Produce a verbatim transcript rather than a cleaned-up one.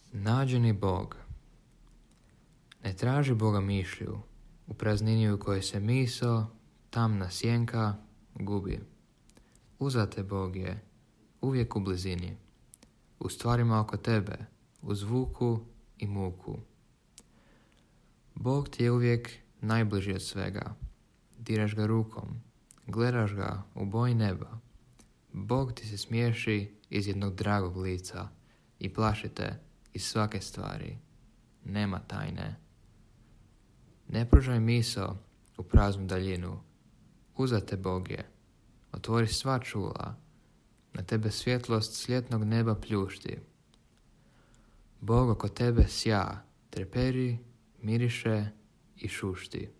Nađeni Bog. Ne traži Boga mišlju, u praznini u kojoj se misao, tamna sjenka, gubi. Uzate Bog je, uvijek u blizini, u stvarima oko tebe, u zvuku i muku. Bog ti je uvijek najbliži od svega. Diraš ga rukom, gledaš ga u boji neba. Bog ti se smiješi iz jednog dragog lica i plaši te iz svake stvari. Nema tajne. Ne pružaj misao u praznu daljinu. Uzate Bog je. Otvori sva čula. Na tebe svjetlost svjetnog neba pljušti. Bog oko tebe sja, treperi, miriše i šušti.